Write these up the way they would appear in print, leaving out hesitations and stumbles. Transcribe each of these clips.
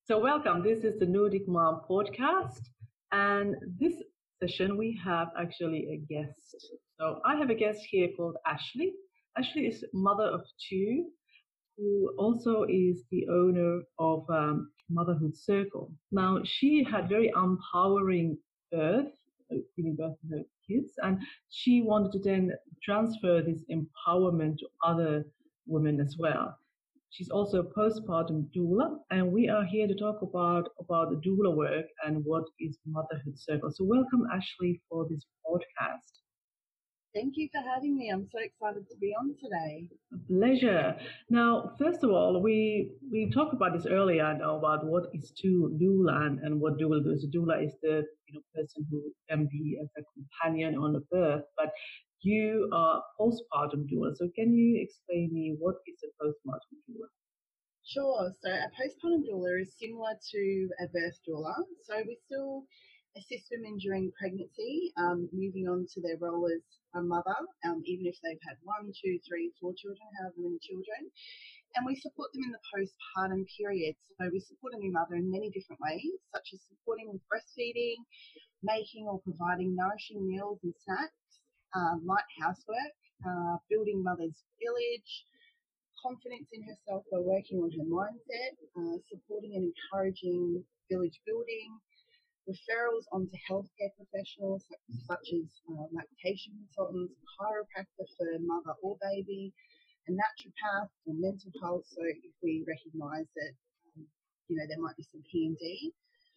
So, welcome. This is the Nordic Mom podcast. And this session, we have actually a guest. So, I have a guest here called Ashley. Ashley is mother of two, who also is the owner of Motherhood Circle. Now, she had very empowering birth, giving birth to her kids, and she wanted to then transfer this empowerment to other women as well. She's also a postpartum doula, and we are here to talk about the doula work and what is Motherhood Circle. So, welcome, Ashley, for this podcast. Thank you for having me. I'm so excited to be on today. A pleasure. Now, first of all, we talked about this earlier. I know about what is doula and what doula does. A doula is the person who can be as a companion on the birth, but you are postpartum doula. So, can you explain me what is a postpartum doula? Sure. So a postpartum doula is similar to a birth doula. So we still assist women during pregnancy, moving on to their role as a mother, even if they've had one, two, three, four children, however many children. And we support them in the postpartum period. So we support a new mother in many different ways, such as supporting with breastfeeding, making or providing nourishing meals and snacks, light housework, building mother's village, confidence in herself by working on her mindset, supporting and encouraging village building, referrals onto healthcare professionals such as lactation consultants, chiropractor for mother or baby, a naturopath for mental health. So if we recognise that there might be some PMD.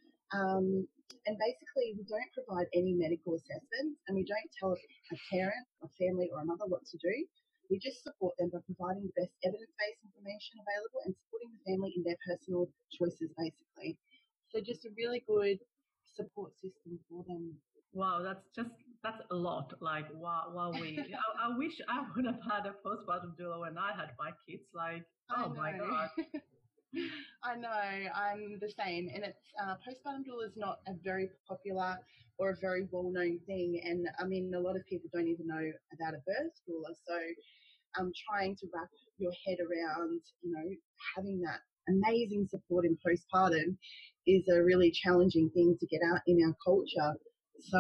And basically, we don't provide any medical assessments, and we don't tell a parent, a family, or a mother what to do. We just support them by providing the best evidence-based information available and supporting the family in their personal choices, basically. So just a really good support system for them. Wow, that's a lot. Like, wow, I wish I would have had a postpartum doula when I had my kids. Like, oh my God. I know, I'm the same. And it's postpartum doula is not a very popular or a very well-known thing. And I mean, a lot of people don't even know about a birth doula. So trying to wrap your head around, having that amazing support in postpartum is a really challenging thing to get out in our culture. So,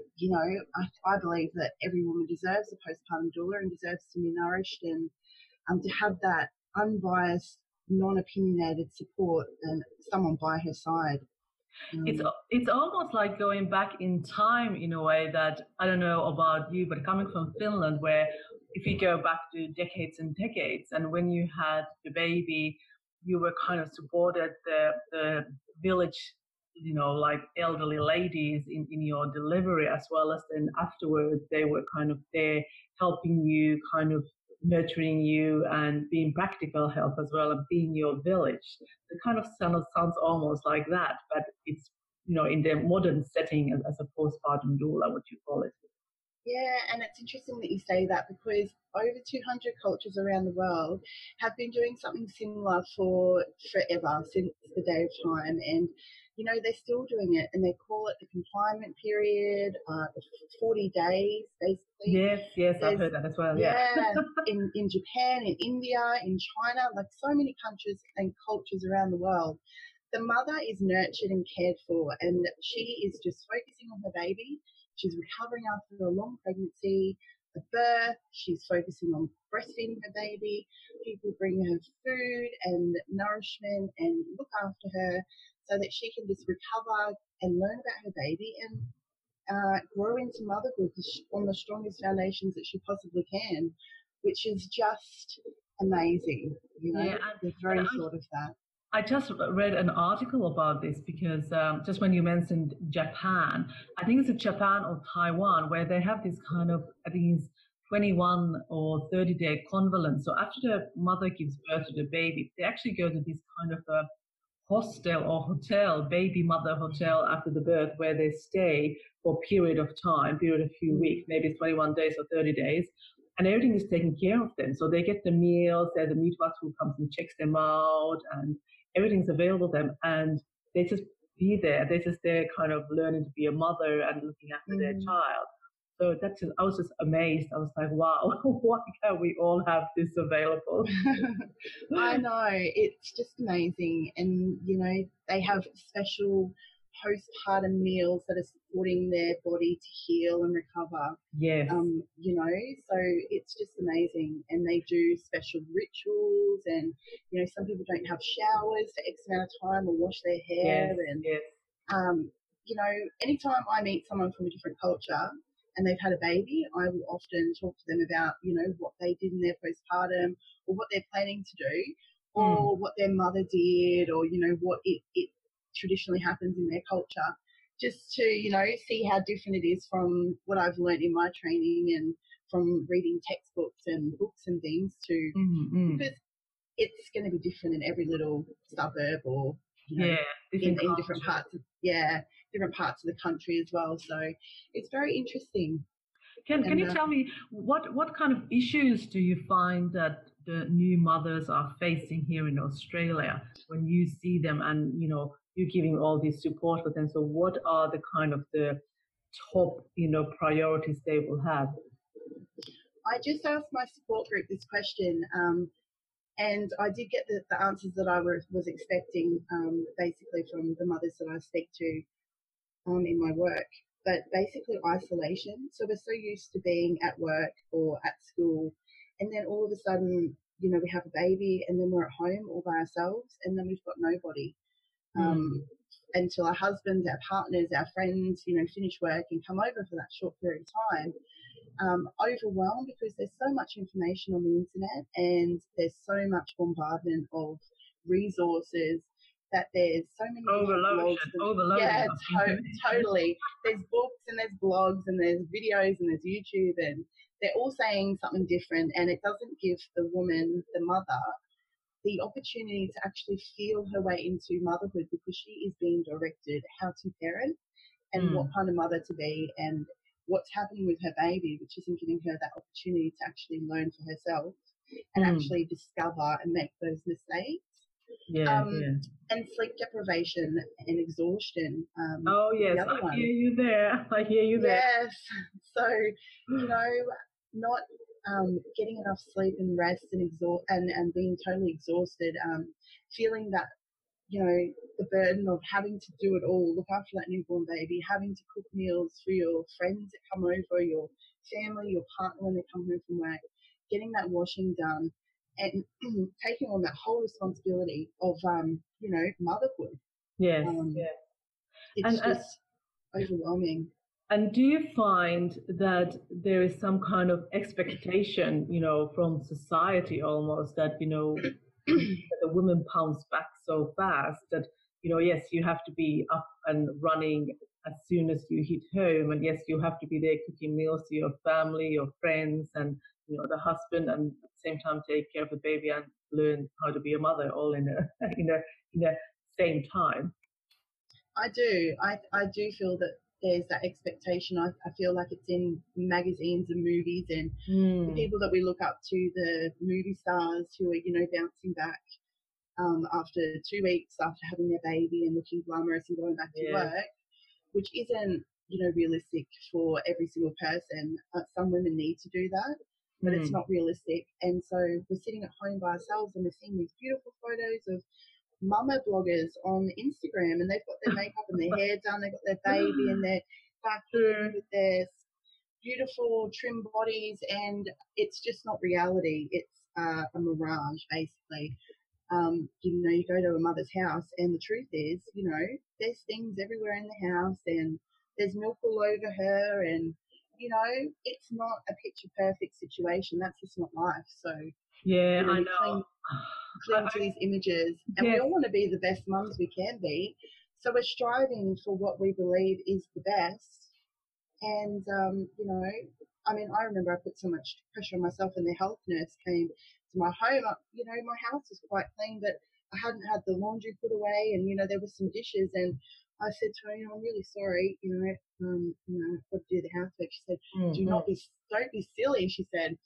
I believe that every woman deserves a postpartum doula and deserves to be nourished and to have that unbiased, non-opinionated support and someone by her side. It's almost like going back in time in a way that, I don't know about you, but coming from Finland, where if you go back to decades and decades, and when you had the baby, you were kind of supported the village, like elderly ladies in your delivery, as well as then afterwards they were kind of there helping you, kind of nurturing you and being practical help as well and being your village. It kind of sounds almost like that, but it's, in the modern setting as a postpartum doula, what you call it. Yeah, and it's interesting that you say that because over 200 cultures around the world have been doing something similar for forever, since the day of time. And, they're still doing it, and they call it the confinement period, 40 days, basically. Yes, I've heard that as well, yeah. in Japan, in India, in China, like so many countries and cultures around the world. The mother is nurtured and cared for, and she is just focusing on her baby. She's recovering after a long pregnancy, a birth. She's focusing on breastfeeding her baby. People bring her food and nourishment and look after her so that she can just recover and learn about her baby and grow into motherhood on the strongest foundations that she possibly can, which is just amazing. The very thought of that. I just read an article about this because just when you mentioned Japan, I think it's Japan or Taiwan, where they have this kind of, I think it's 21 or 30-day convalescence. So after the mother gives birth to the baby, they actually go to this kind of a hostel or hotel, baby mother hotel after the birth, where they stay for a period of few weeks, maybe it's 21 days or 30 days. And everything is taken care of them. So they get the meals, there's a midwife who comes and checks them out, and everything's available to them. And they just be there. They're just there kind of learning to be a mother and looking after their child. So I was just amazed. I was like, wow, why can't we all have this available? I know, it's just amazing. And, they have special postpartum meals that are supporting their body to heal and recover. Yes. So it's just amazing. And they do special rituals, and, some people don't have showers for X amount of time or wash their hair. Yes. And, Yes. anytime I meet someone from a different culture and they've had a baby, I will often talk to them about, what they did in their postpartum, or what they're planning to do, or what their mother did, or, what it traditionally happens in their culture, just to, see how different it is from what I've learned in my training and from reading textbooks and books and things to, because it's going to be different in every little suburb, or, in different parts of, different parts of the country as well. So it's very interesting. Can you tell me what kind of issues do you find that the new mothers are facing here in Australia when you see them, and you're giving all this support for them? So what are the kind of the top priorities they will have? I just asked my support group this question, and I did get the answers that I was expecting, basically from the mothers that I speak to in my work. But basically isolation. So we're so used to being at work or at school, and then all of a sudden, we have a baby, and then we're at home all by ourselves, and then we've got nobody. Until our husbands, our partners, our friends, finish work and come over for that short period of time. Overwhelmed because there's so much information on the internet, and there's so much bombardment of resources, that there's so many overloaded. Yeah, totally. There's books and there's blogs and there's videos and there's YouTube, and they're all saying something different, and it doesn't give the woman, the mother, the opportunity to actually feel her way into motherhood, because she is being directed how to parent and what kind of mother to be, and what's happening with her baby, which isn't giving her that opportunity to actually learn for herself and actually discover and make those mistakes. And sleep deprivation and exhaustion. Oh yes, I hear you there. I hear you there. Yes. So, not getting enough sleep and rest and being totally exhausted, feeling that, the burden of having to do it all, look after that newborn baby, having to cook meals for your friends that come over, your family, your partner when they come home from work, getting that washing done, and taking on that whole responsibility of, motherhood. Yes, It's just overwhelming. And do you find that there is some kind of expectation, from society almost, that, that the woman pounds back so fast that, yes, you have to be up and running as soon as you hit home, and yes, you have to be there cooking meals to your family, your friends, and the husband, and at the same time take care of the baby and learn how to be a mother, all in a in a same time. I do. I do feel that there's that expectation. I feel like it's in magazines and movies, and the people that we look up to, the movie stars who are, bouncing back after 2 weeks after having their baby and looking glamorous and going back to work, which isn't, realistic for every single person. Some women need to do that, but it's not realistic. And so we're sitting at home by ourselves, and we're seeing these beautiful photos of mama bloggers on Instagram, and they've got their makeup and their hair done, they've got their baby, and they're back with their beautiful trim bodies, and it's just not reality. It's a mirage, basically. You go to a mother's house, and the truth is, there's things everywhere in the house, and there's milk all over her, and it's not a picture perfect situation. That's just not life. So I know. Cling to these images, and we all want to be the best mums we can be. So we're striving for what we believe is the best. And I remember I put so much pressure on myself, and the health nurse came to my home. My house was quite clean, but I hadn't had the laundry put away, and there were some dishes, and I said to her, I'm really sorry, I've got to do the housework. She said, don't be silly. She said,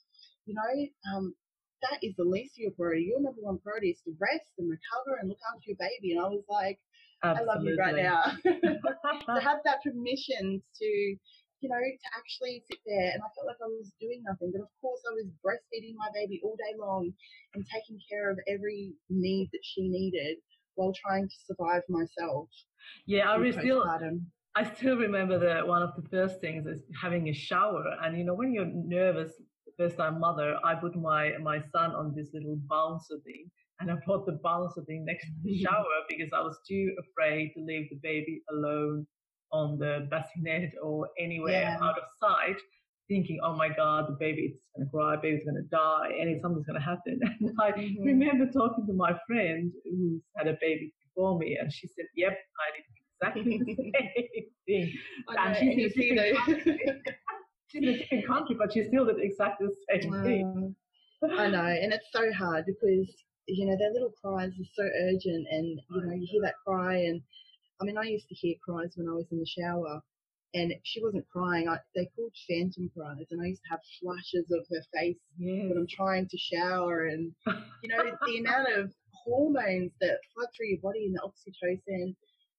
that is the least of your priority. Your number one priority is to rest and recover and look after your baby. And I was like, absolutely. I love you right now. To have that permission to to actually sit there, and I felt like I was doing nothing. But of course, I was breastfeeding my baby all day long and taking care of every need that she needed while trying to survive myself Yeah, through postpartum. I still remember that one of the first things is having a shower. And when you're nervous, first time mother, I put my son on this little bouncer thing, and I put the bouncer thing next to the shower because I was too afraid to leave the baby alone on the bassinet or anywhere Yeah. out of sight, thinking, oh my God, the baby is going to cry, baby's going to die, something's going to happen. And I remember talking to my friend who's had a baby before me, and she said, yep, I did exactly the same thing. I know, And she's in a different country. She's in a different country, but she still did exactly the same thing. I know, and it's so hard because their little cries are so urgent, and you hear that cry, and I mean, I used to hear cries when I was in the shower, and she wasn't crying. They called phantom cries, and I used to have flashes of her face when I'm trying to shower, and the amount of hormones that flood through your body and the oxytocin.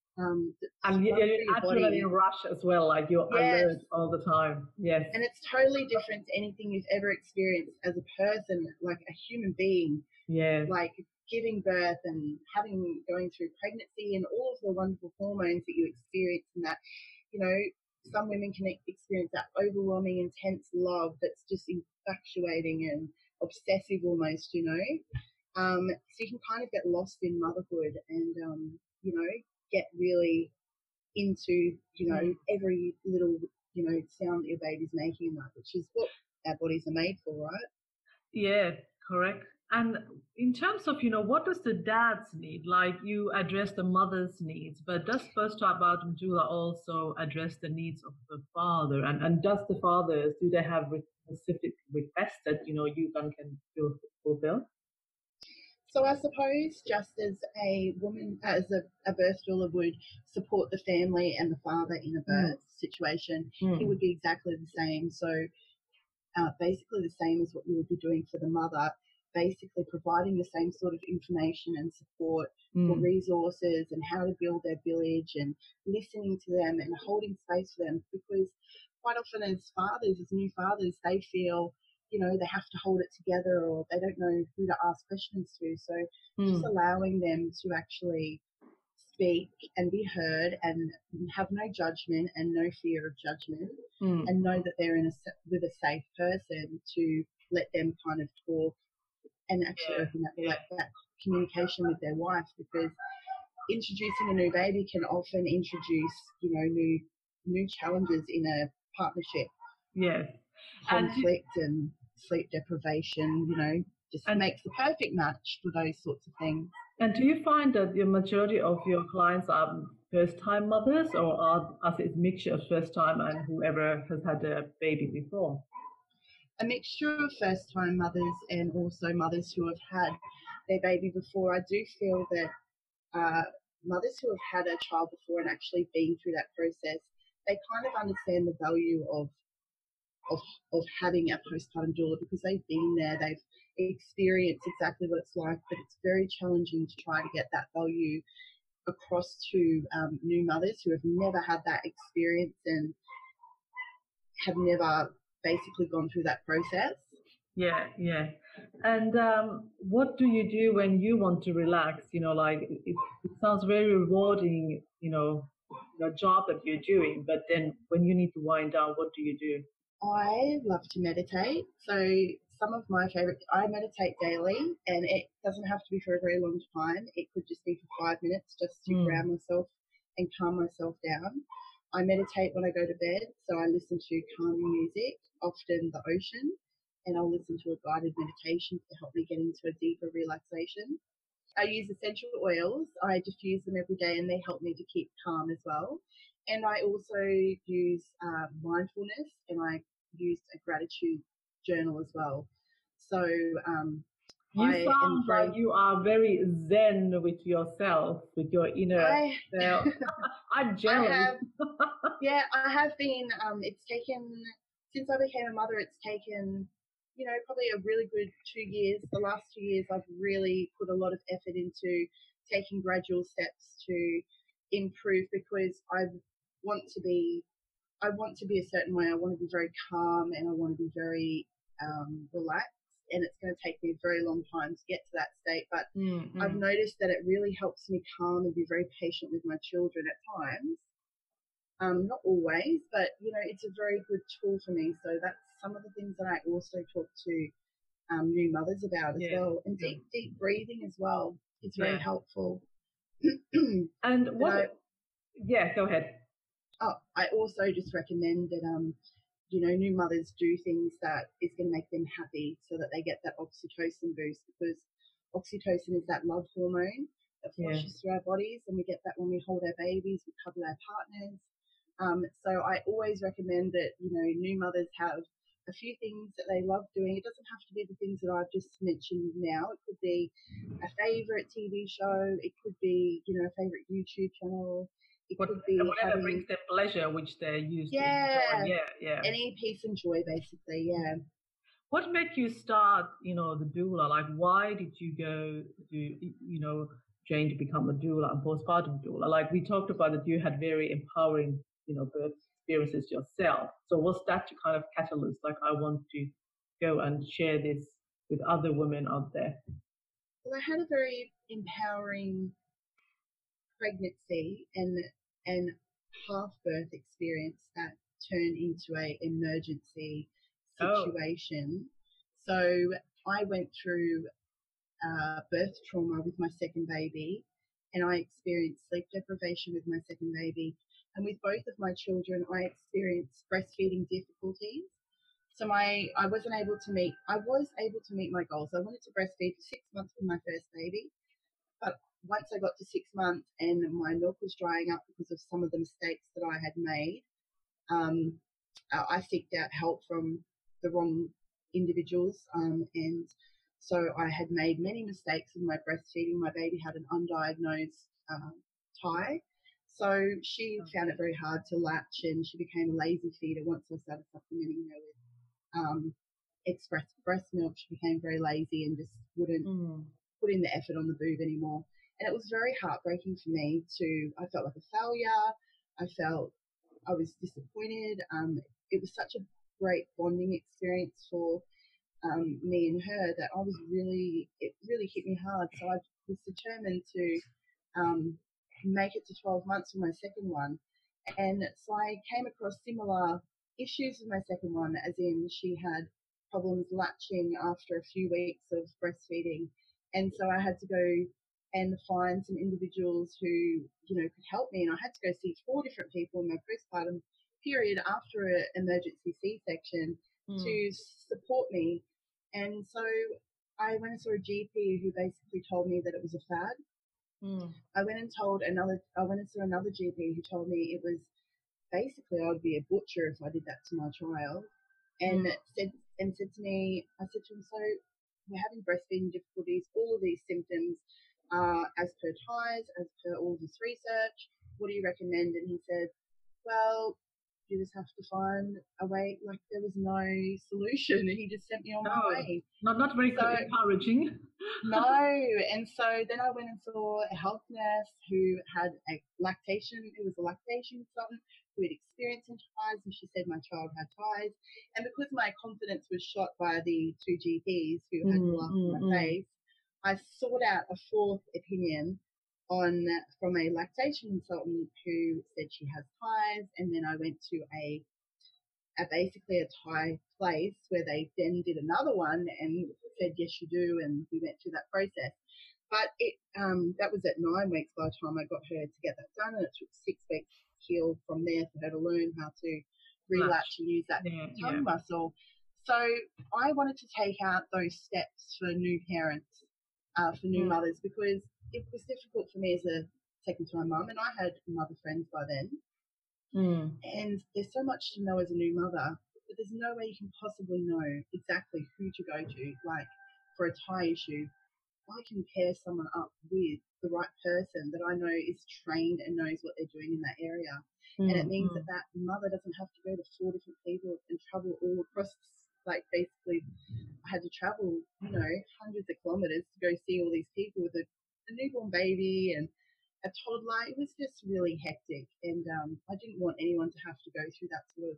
And you're adrenaline rush as well, like you're alert all the time. Yes. And it's totally different to anything you've ever experienced as a person, like a human being. Yeah. Like giving birth and going through pregnancy and all of the wonderful hormones that you experience, and that, some women can experience that overwhelming, intense love that's just infatuating and obsessive almost, so you can kind of get lost in motherhood and, get really into, every little, sound that your baby's making and that, which is what our bodies are made for, right? Yeah, correct. And in terms of, what does the dad's need? Like you address the mother's needs, but does postpartum doula also address the needs of the father? And does the fathers, do they have specific requests that, you can fulfill? So I suppose just as a woman, as a birth doula would support the family and the father in a birth situation, it would be exactly the same. So basically the same as what you would be doing for the mother, basically providing the same sort of information and support for resources and how to build their village and listening to them and holding space for them, because quite often as fathers, as new fathers, they feel they have to hold it together or they don't know who to ask questions to. So just allowing them to actually speak and be heard and have no judgment and no fear of judgment and know that they're with a safe person to let them kind of talk and actually open that communication with their wife, because introducing a new baby can often introduce, new challenges in a partnership. Yes. Conflict and sleep deprivation, just makes the perfect match for those sorts of things. And do you find that the majority of your clients are first-time mothers, or is it a mixture of first-time and whoever has had a baby before? A mixture of first-time mothers and also mothers who have had their baby before. I do feel that mothers who have had a child before and actually been through that process, they kind of understand the value of having a postpartum doula, because they've been there, they've experienced exactly what it's like, but it's very challenging to try to get that value across to new mothers who have never had that experience and have never basically gone through that process. Yeah. And what do you do when you want to relax? Like it sounds very rewarding, the job that you're doing, but then when you need to wind down, what do you do? I love to meditate. So some of my favorite, I meditate daily, and it doesn't have to be for a very long time. It could just be for 5 minutes just to ground myself and calm myself down. I meditate when I go to bed, so I listen to calming music, often the ocean, and I'll listen to a guided meditation to help me get into a deeper relaxation. I use essential oils. I diffuse them every day, and they help me to keep calm as well. And I also use mindfulness, and I use a gratitude journal as well. So you sound like you are very zen with yourself, with your inner self. I'm jealous. I have been. It's taken, since I became a mother, it's taken, probably a really good 2 years. The last 2 years, I've really put a lot of effort into taking gradual steps to improve, because I want to be I want to be a certain way. I want to be very calm and I want to be very relaxed. And it's going to take me a very long time to get to that state. But I've Mm-hmm. noticed that it really helps me calm and be very patient with my children at times. Not always, but it's a very good tool for me. So that's some of the things that I also talk to new mothers about as Yeah. well. And Yeah. deep breathing as well. It's very Yeah. helpful. and And I what? Yeah. Go ahead. I also just recommend that new mothers do things that is going to make them happy so that they get that oxytocin boost, because oxytocin is that love hormone that Yeah. flushes through our bodies, and we get that when we hold our babies, we cuddle our partners. So I always recommend that new mothers have a few things that they love doing. It doesn't have to be the things that I've just mentioned now. It could be a favorite TV show. It could be a favorite YouTube channel. It What, could be whatever brings having, them pleasure, which they're used to enjoy. yeah, Yeah. Yeah. any peace and joy, basically. Yeah. What made you start, the doula? Like, why did you go to, train to become a doula and postpartum doula? Like, we talked about that you had very empowering, birth experiences yourself. So was that your kind of catalyst? Like, I want to go and share this with other women out there. Well, I had a very empowering pregnancy and half birth experience that turned into a emergency Oh, situation. So I went through birth trauma with my second baby, and I experienced sleep deprivation with my second baby. And with both of my children, I experienced breastfeeding difficulties. So I was able to meet my goals. I wanted to breastfeed for 6 months with my first baby, but once I got to 6 months and my milk was drying up because of some of the mistakes that I had made, um, I seeked out help from the wrong individuals. And so I had made many mistakes in my breastfeeding. My baby had an undiagnosed tie. So she found it very hard to latch, and she became a lazy feeder once I started supplementing her with express breast milk. She became very lazy and just wouldn't mm, put in the effort on the boob anymore. And it was very heartbreaking for me I felt like a failure. I was disappointed. It was such a great bonding experience for me and her that it really hit me hard. So I was determined to um, make it to 12 months with my second one. And so I came across similar issues with my second one, as in she had problems latching after a few weeks of breastfeeding. And so I had to go and find some individuals who, could help me. And I had to go see 4 different people in my postpartum period after an emergency C-section mm, to support me. And so I went and saw a GP who basically told me that it was a fad. mm. I went and saw another GP who told me it was basically I'd be a butcher if I did that to my child. And Mm. said to me, I said to him, so we're having breastfeeding difficulties, all of these symptoms as per TIES, as per all this research. What do you recommend? And he said, well, you just have to find a way. Like there was no solution, and he just sent me on my Oh, way. not very So encouraging. no. And so then I went and saw a health nurse who had it was a lactation consultant who had experience in ties, and she said my child had ties. And because my confidence was shot by the 2 GPs who had Mm, laughed in mm, my mm. face, I sought out a fourth opinion from a lactation consultant who said she has ties. And then I went to basically a Thai place where they then did another one and said, yes, you do. And we went through that process. But that was at 9 weeks by the time I got her to get that done. And it took 6 weeks to heal from there for her to learn how to relatch Latch. and use that Yeah, yeah. tongue muscle. So I wanted to take out those steps for new parents, for new Mm, mothers, because it was difficult for me as a second time mum. And I had mother friends by then, mm. and there's so much to know as a new mother, but there's no way you can possibly know exactly who to go to. Like for a tie issue, I can pair someone up with the right person that I know is trained and knows what they're doing in that area. And it Mm, means that mm. that mother doesn't have to go to 4 different people and travel all across, like basically I had to travel, hundreds of kilometers to go see all these people with a newborn baby. And a toddler. It was just really hectic, and I didn't want anyone to have to go through that sort of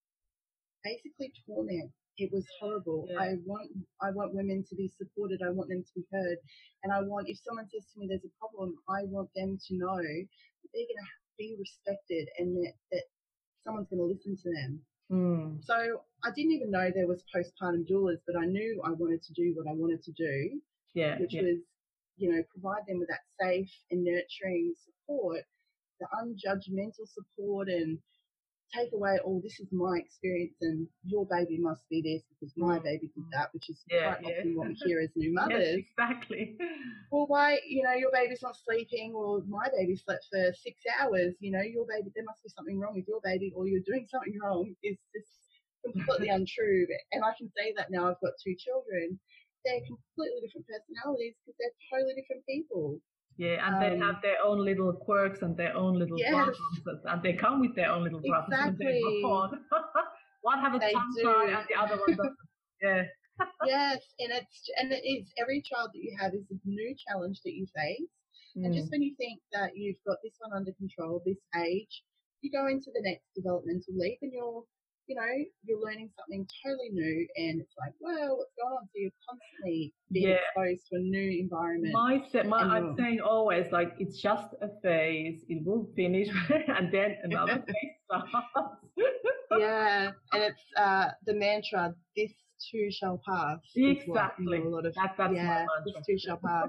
basically torment. It was horrible. Yeah. I want women to be supported. I want them to be heard, and I want, if someone says to me there's a problem, I want them to know that they're going to be respected and that someone's going to listen to them. So I didn't even know there was postpartum doulas, but I knew I wanted to do what I wanted to do, which was, provide them with that safe and nurturing support, the unjudgmental support, and take away, oh, this is my experience and your baby must be this because my baby did that, which is quite often what we hear as new mothers. Yes, exactly. Well, why, your baby's not sleeping, or my baby slept for 6 hours, your baby, there must be something wrong with your baby, or you're doing something wrong. Is just completely untrue. And I can say that now I've got 2 children. They're completely different personalities because they're totally different people. Yeah, and they have their own little quirks and their own little problems, and they come with their own little problems when they go on. One have a tongue tie and the other one doesn't. Yeah. Yes, and it is. Every child that you have is a new challenge that you face. And just when you think that you've got this one under control, this age, you go into the next developmental leap and you're learning something totally new, and it's like, wow, what's going on? So you're constantly being exposed to a new environment. I'm saying always, like, it's just a phase, it will finish, and then another phase starts. Yeah, and it's the mantra, this too shall pass. Exactly. A lot of, that's my mantra. This too shall pass.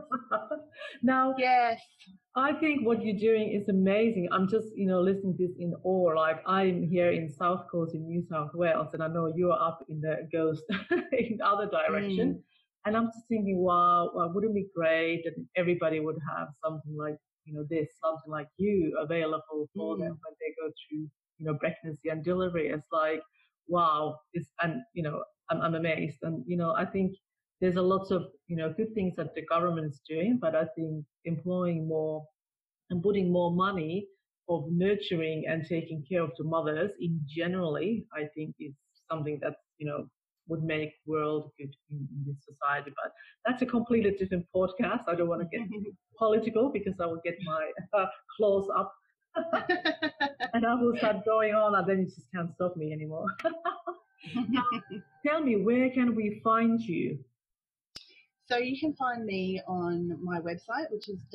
Now, yes. I think what you're doing is amazing. I'm just, listening to this in awe. Like, I'm here in South Coast in New South Wales, and I know you're up in the Ghost in the other direction. And I'm just thinking, wow, wouldn't it be great that everybody would have something like, this, something like you available for them when they go through, pregnancy and delivery. It's like, wow, I'm amazed. And, I think there's a lot of, good things that the government is doing, but I think employing more and putting more money of nurturing and taking care of the mothers in generally, I think is something that, would make world good in this society. But that's a completely different podcast. I don't want to get political because I will get my claws up and I will start going on, and then you just can't stop me anymore. Now, tell me, where can we find you? So you can find me on my website, which is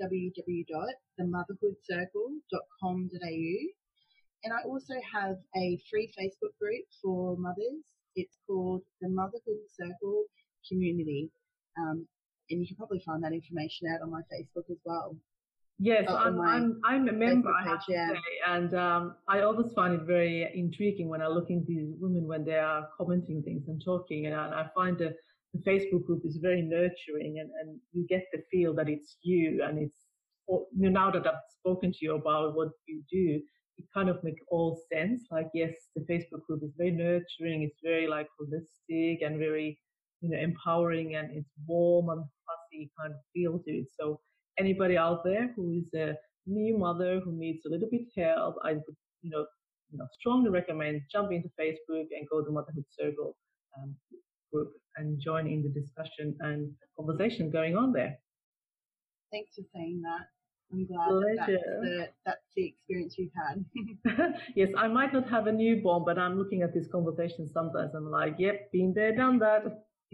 www.themotherhoodcircle.com.au. And I also have a free Facebook group for mothers. It's called the Motherhood Circle Community. And you can probably find that information out on my Facebook as well. Yes, I'm a member, I have to say, and I always find it very intriguing when I look into these women when they are commenting things and talking, and I find the Facebook group is very nurturing, and you get the feel that it's you, and it's, now that I've spoken to you about what you do, it kind of makes all sense. Like, yes, the Facebook group is very nurturing, it's very like holistic and very, empowering, and it's warm and fuzzy kind of feel to it. So anybody out there who is a new mother who needs a little bit help, I would, strongly recommend jump into Facebook and go to Motherhood Circle group and join in the discussion and conversation going on there. Thanks for saying that. I'm glad that's the experience you've had. Yes, I might not have a newborn, but I'm looking at this conversation sometimes. I'm like, yep, been there, done that.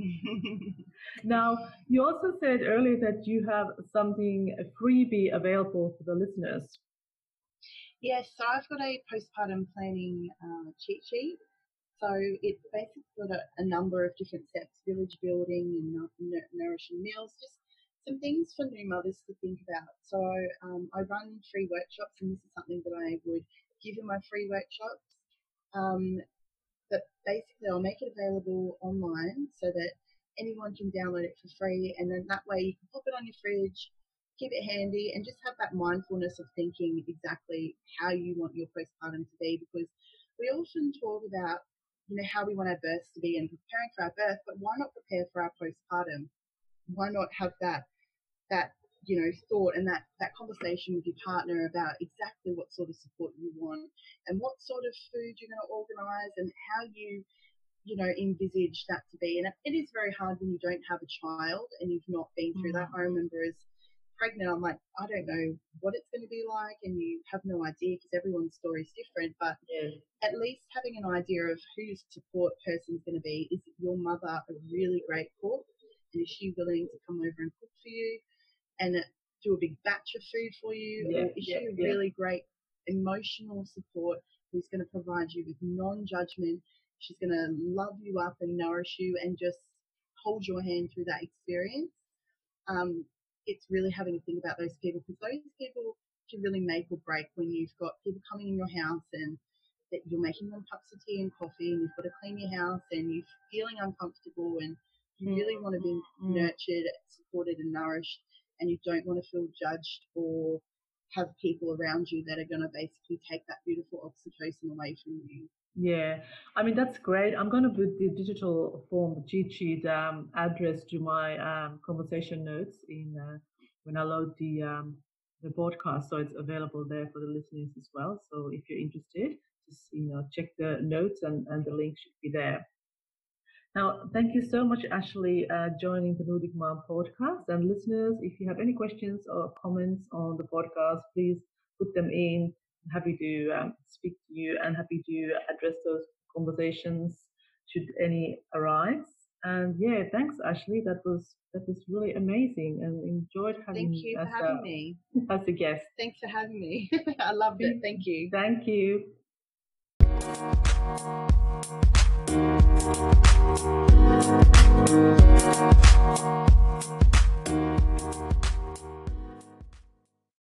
Now, you also said earlier that you have something, a freebie available for the listeners. Yes, so I've got a postpartum planning cheat sheet. So it's basically got a number of different steps: village building and nourishing meals, just some things for new mothers to think about. So I run free workshops, and this is something that I would give in my free workshops. But basically I'll make it available online so that anyone can download it for free, and then that way you can pop it on your fridge, keep it handy, and just have that mindfulness of thinking exactly how you want your postpartum to be, because we often talk about how we want our births to be and preparing for our birth, but why not prepare for our postpartum? Why not have that thought and that conversation with your partner about exactly what sort of support you want and what sort of food you're going to organise and how you envisage that to be. And it is very hard when you don't have a child and you've not been through that. I remember as pregnant, I'm like, I don't know what it's going to be like, and you have no idea because everyone's story is different. But Yes. at least having an idea of who your support person is going to be. Is your mother a really great cook? And is she willing to come over and cook for you and do a big batch of food for you? Yeah. Or is Yeah. she a Yeah. really great emotional support who's going to provide you with non-judgment? She's going to love you up and nourish you and just hold your hand through that experience. Um, it's really having to think about those people because those people can really make or break when you've got people coming in your house and that you're making them cups of tea and coffee and you've got to clean your house and you're feeling uncomfortable and you really want to be nurtured, supported and nourished and you don't want to feel judged or have people around you that are going to basically take that beautiful oxytocin away from you. Yeah, I mean that's great. I'm going to put the digital form, the cheat sheet address to my conversation notes in when I load the podcast, so it's available there for the listeners as well. So if you're interested, just check the notes and the link should be there. Now, thank you so much, Ashley, joining the Nordic Mom podcast. And listeners, if you have any questions or comments on the podcast, please put them in. I'm happy to speak to you and happy to address those conversations should any arise. And yeah, thanks, Ashley. That was really amazing and enjoyed having Thank you you as for having me. as a guest. Thanks for having me. I loved it. Thank you. Thank you.